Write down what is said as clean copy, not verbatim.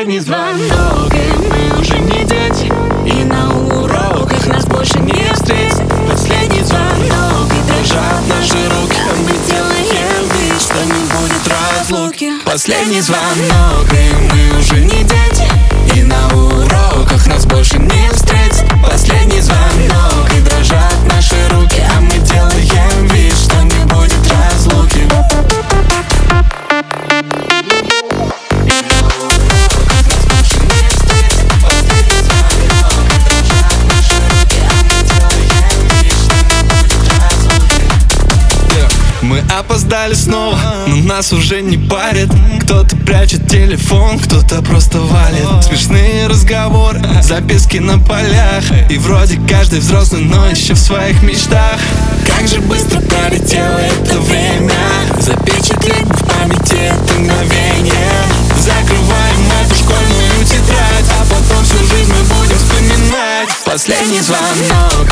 Последний звонок, и мы уже не дети, и на уроках нас больше не встретить. Последний звонок, и дрожат наши руки, а мы делаем вид, что не будет разлуки. Последний звонок, и мы уже не дети, и на уроках нас больше не встретить. Последний звонок, и дрожат наши руки, а мы делаем вид, что не будет разлуки. Мы опоздали снова, но нас уже не парит. Кто-то прячет телефон, кто-то просто валит. Смешные разговоры, записки на полях. И вроде каждый взрослый, но еще в своих мечтах. Как же быстро пролетело это время, запечатлеть в памяти это мгновение. Закрываем эту школьную тетрадь, а потом всю жизнь мы будем вспоминать. Последний звонок,